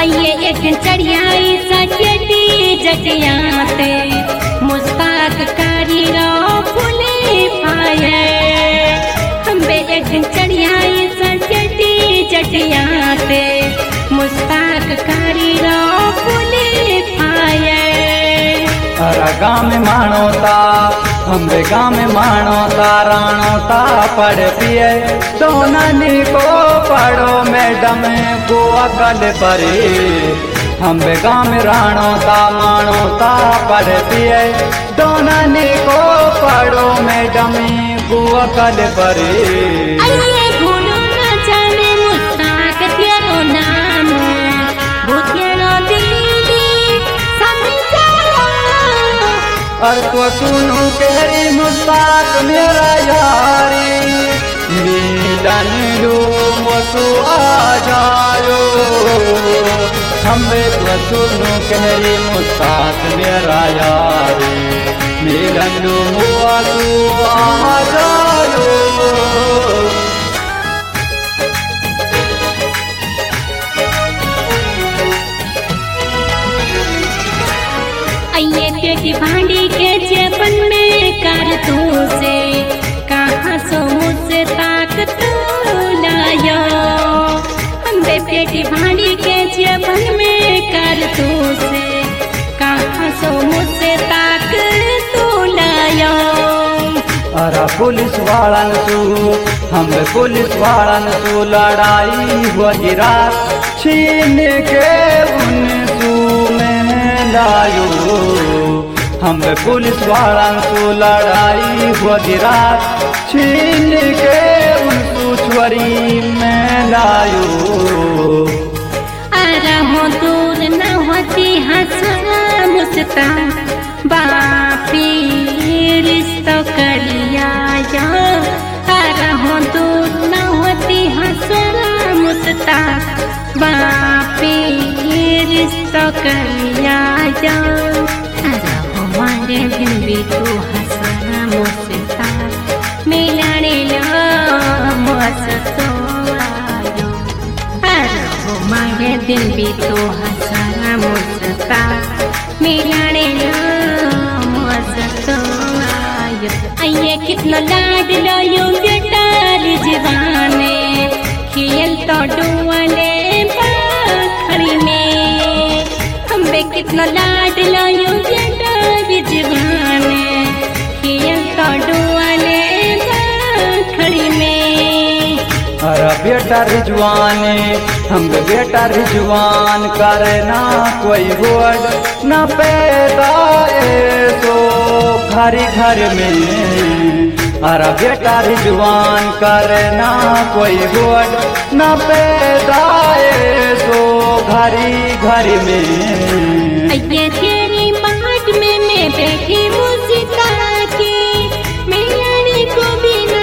आइए एक चढ़ियाई सचेती जटियाते मुस्ताक कारी रो फूले पाए हम्बे एक चढ़ियाई सचेती जटियाते मुस्ताक कारी रो फूले पाए। अरा गाँव में मानो ता हम्बे गाँव में मानो ता राणो ता पढ़ पिए सोनानी को पढ़ो मैडम को अकल परे हम्बे गाँव में राणो ता मानो ता पढ़ पिए दोनानी को पढ़ो मैडम को अकल परे। आइए भूलो ना जाने मुस्ताक तेरो नाम भूखेलो दीदी समझा और तो सुनू केरी मुस्ताक मेरा यारी मिलन लो मसु आ जायो हमें तो सुनू केरी मुस्ताक मेरा यारी मिलन लो मसु आ जायो। आइए पेटी भांडी के जेबन में कारतूस से कहाँ सो मुझसे ताकत लायो हम्बे पेटी भांडी के जेबन में कारतूस से कहाँ सो मुझसे ताकत लायो। अरा पुलिस वालन सु हम पुलिस वालन सु लड़ाई हुई रात छीन के उनसु में लायो हम पुलिस वालन सु लड़ाई हुई रात छीन के उनसु छोरी में लायो। अरा हो दूर न होती हंसना मुस्ता बापी रिश्तो करिया जा अरा हो दूर न होती हंसना मुस्ता बापी रिश्तो करिया जा अरा हमारे दिल भी तू हंसना मुस्ता मिलाने लो मस्तो आयो अरा हमारे दिल भी तू हंसना मुस्ता मिलाने लो मस्तो आयो। आइए कितना लाड लो यू बेटार जवाने खेल तो डुआले पाखड़ी में हम्बे कितना लाड लो यू बेटार जवाने खेल तो डुआले पाखड़ी में। अरे बेटा रिजवाने हम बेटा रिजवान करना कोई गोड न पैदा सो घर घर में अरे बेटा रिजवान करना कोई गोड न पैदा सो घरी घर में। आइए तेरी बाट में मैं बैठी मुस्ता के मिलने को बिना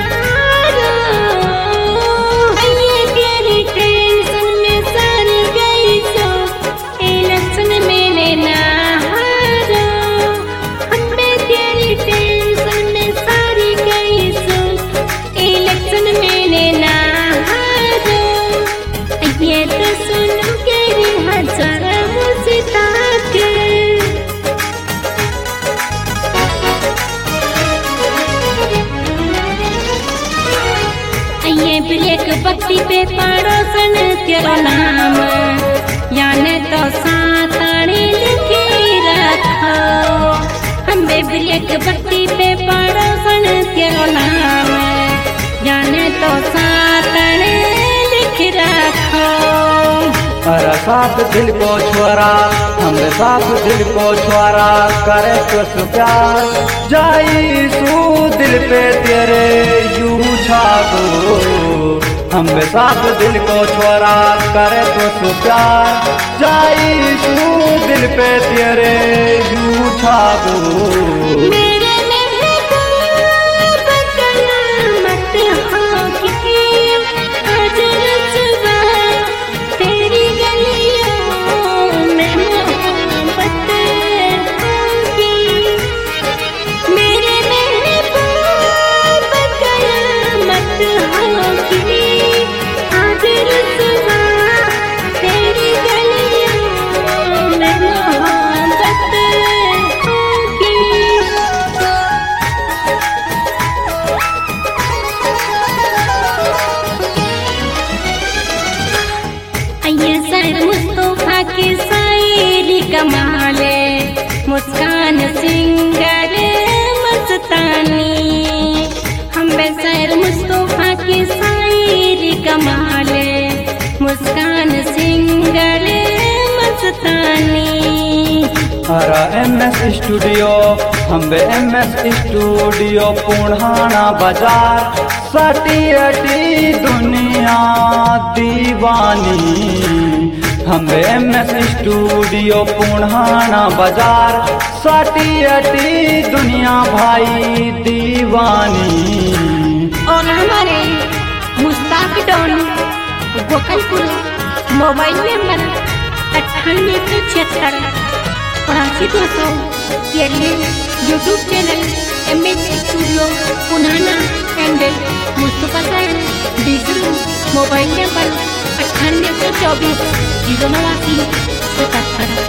आइए तेरी टेंशन में सर गई सो इलेक्शन में ना हारो हमें तेरी टेंशन में सर गई सो इलेक्शन में ना हारो आइए तो सुनो केरी हजारा मुस्ता के। आइए ब्रेक बत्ती पे पड़ोसन तेरा नाम याने तो साताड़ी लिखी रखो हम्बे ब्रेक बत्ती पे पड़ोसन तेरा नाम याने तो साताड़ी लिख रखो। अरे साफ दिल को छोरा हम साफ दिल को छोरा करे तो प्यार जाई सू दिल पे तेरे यूं छागो हम साफ दिल को छोरा करे तो प्यार जाई सू दिल पे तेरे यूं छागो। मेरे महबूब कलामत हो कि आज रसवा तेरी गलियों में मोहब्बत होगी मेरे महबूब कलामत हो कि आज रसवा तेरी गलियों शायर मुस्तफा की शायरी कमाले, मुस्कान सिंगर मस्तानी। हम शायर मुस्तफा की शायरी कमाले, मुस्कान singer Mastani. Ara MS studio हम MS स्टूडियो पुणाना बाजार, सटी अटी दुनिया दीवानी। हम MS स्टूडियो पुणाना बाजार, सटी अटी दुनिया भाई दीवानी। और हमारे Mustaq don Gokalpur mobile number 9876 8200 के लिए यूट्यूब चैनल MS स्टूडियो पुणाना एंड मुस्तफा शायर डीजल मोबाइल नंबर 9824 089 77।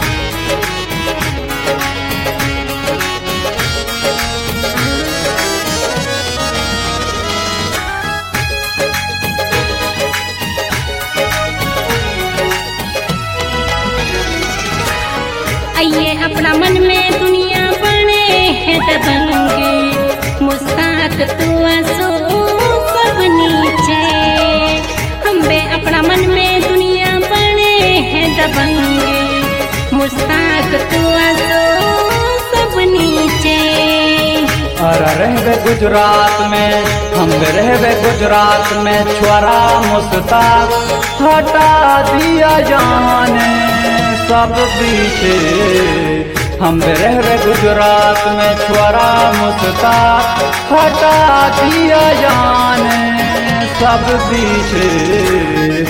आइए अपना मन में दुनिया बने है दबंगे, मुस्ताक तू आसो सब नीचे। हम बे अपना मन में दुनिया बने है दबंगे, मुस्ताक तू आसो सब नीचे। अरे रहबे गुजरात में, हम रहबे गुजरात में, छोरा मुस्ताक हटा दिया जाने सब पीछे। हम रहबे गुजरात में, छोरा मुस्ताक हटा दिया जाने सब पीछे।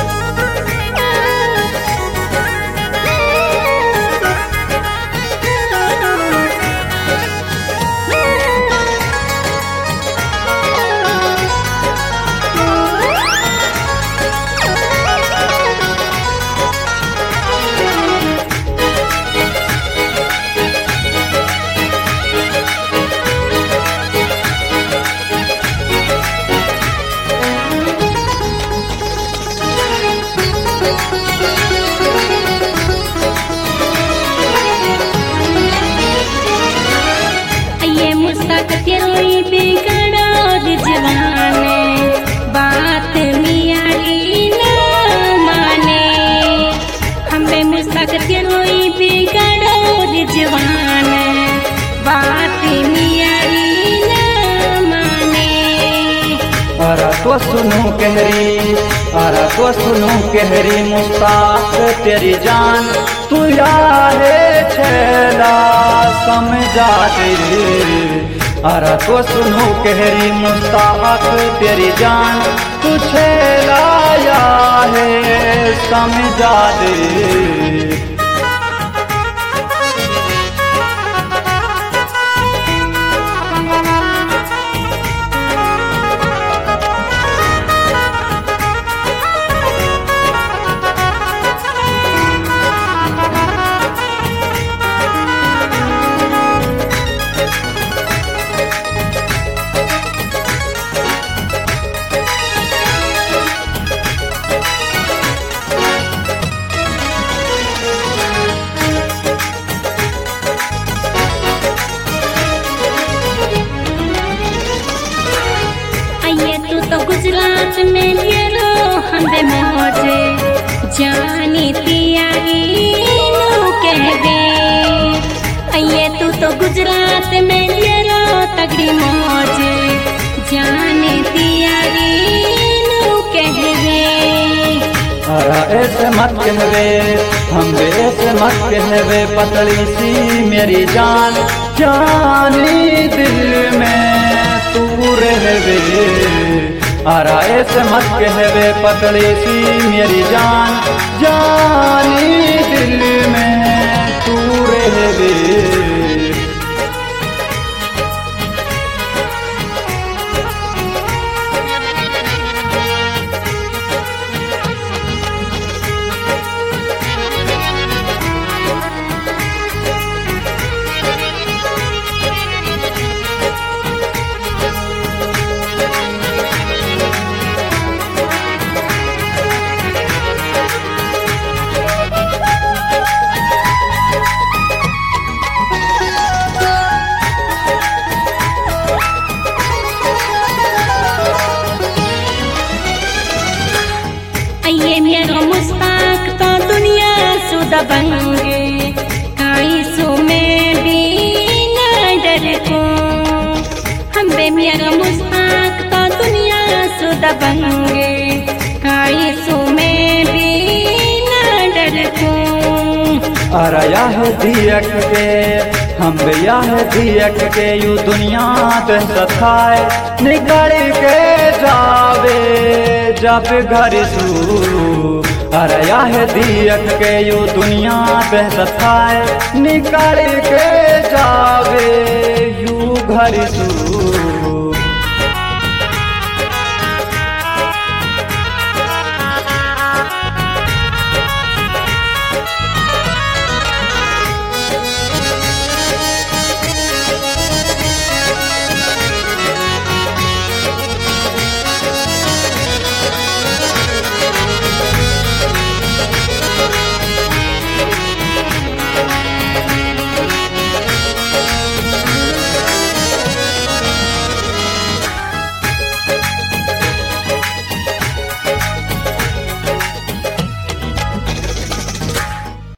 तेरी बिगड़ोर जवाने, बात मियारी न माने। हमें मुस्ताक तेरी बिगड़ोर जवाने, बात मियारी न माने। अरा तो सुनू कहरी, अरा तो सुनू कहरी, मुस्ताक तेरी जान तू यारे छेला समझा तेरी। अरा तो सुनो कहरी, मुस्ताक तेरी जान तू छेलाया है समझा दे। गुजरात में लियो हमें मौजे, जानी तियारी नो कह दे। अये तू तो गुजरात में लियो तगड़ी मौजे, जानी तियारी नो कह दे। अरा ऐसे मत कहवे, हम ऐसे मत कहवे, पतली सी मेरी जान, जानी दिल में तू रहवे। अरा ऐसे मत कहवे, पतली सी मेरी जान, जानी दिल में तू रहवे। ये मेरा मुस्ताक तो दुनिया सुदा बंगे काई सो में भी न डर को हम बे मेरा मुस्ताक तो दुनिया सुदा बंगे काई सो में भी न डर को अरे याह दियक के हम याह दियक के यू दुनिया दहशत खाए निकल के जावे जब घर सू अरे याह दियक के यू दुनिया दहशत खाए निकल के जावे यू घर सू